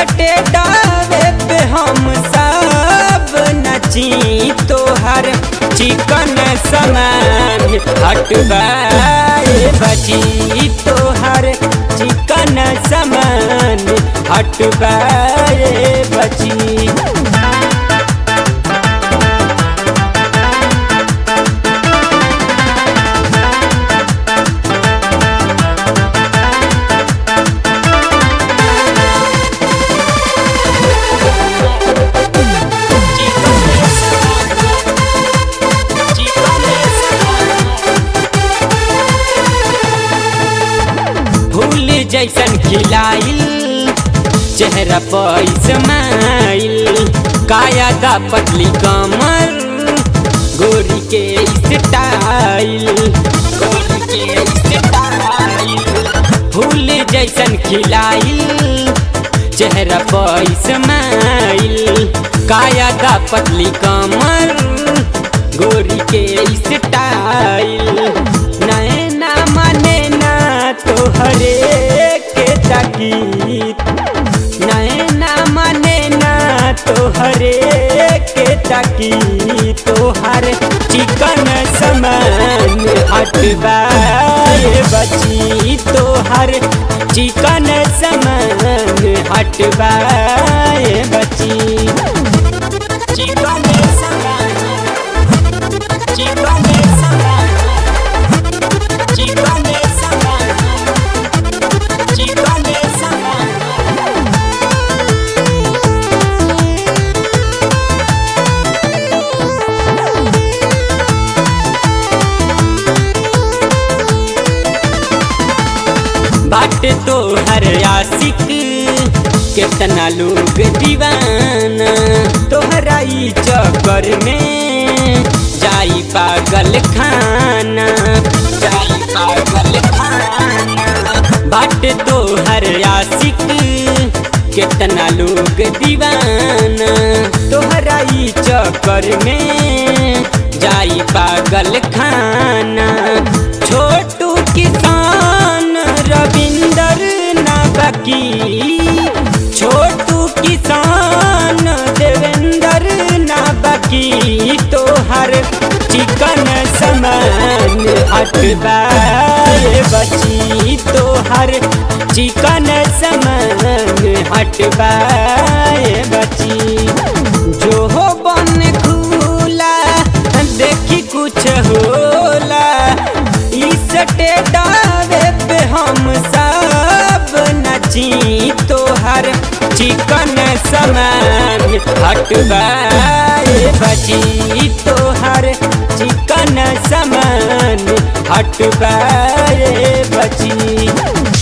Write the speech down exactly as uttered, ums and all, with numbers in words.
स्टेडावे पे हम सब नची तोहर चिकन समान हटवाए बची तोहर चिकन समान हटवाए बची। फूल जैसन खिलाइल चेहरा पर स्माइल काया दा पतली कमर गोरी के स्टाइल गोरी के स्टाइल। फूल जैसन खिलाइल चेहरा पर स्माइल काया दा पतली कमर गोरी के स्टाइल। नैना माने ना तोहरे के ताकीद नैना माने ना तोहरे के ताकीद तोहर चिकन समान हटवाए बची तोहर चिकन समान हटवाए बची। चिकन समान चिकन समान चिकन समान चिकन समान। बाट तो हर आशिक कितना लोग दीवाना तोहरा ई चक्कर में जाई पागल खाना जाई पागल खाना। बाट तो हर आशिक कितना लोग दीवाना तोहरा ई चक्कर में जाई पागल खाना। छोटू किसान रविंदर ना बाकी छोटू किसान देवेंद्र ना बाकी तोहर चिकन समान हटवाए बची तोहर चिकन समान हटवाए बची। जो हो बन खुला देखी कुछ होला इस स्टेडावे पे हम सब नची तोहर चिकन समान हटवाए बची तोहर चिकन समान हटवाए बची।